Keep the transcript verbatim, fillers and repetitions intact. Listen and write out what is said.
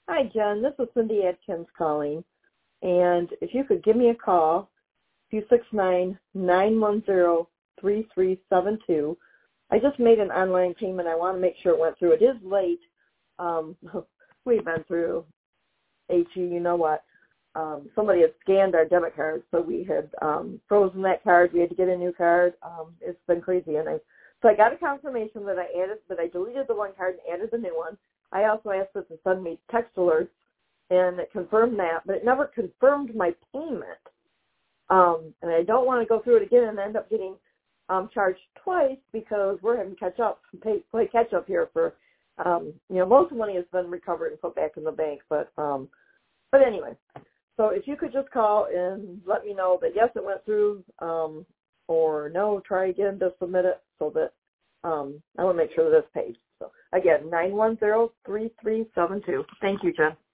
Hi, Jen. This is Cindy Adkins calling. And if you could give me a call, two six nine, nine one zero, three three seven two. I just made an online payment. I want to make sure it went through. It is late. Um, we've been through H E, you know what. Um, somebody had scanned our debit card, so we had um, frozen that card. We had to get a new card. Um, it's been crazy. And I, so I got a confirmation that I added, that I deleted the one card and added the new one. I also asked it to send me text alerts, and it confirmed that, but it never confirmed my payment. Um, and I don't want to go through it again and end up getting um, charged twice because we're having to catch up, pay, play catch up here for, um, you know, most of the money has been recovered and put back in the bank. But, um, but anyway, so if you could just call and let me know that yes, it went through, um, or no, try again to submit it so that um, I want to make sure that it's paid. So again, nine one zero, three three seven two. Thank you, Jen.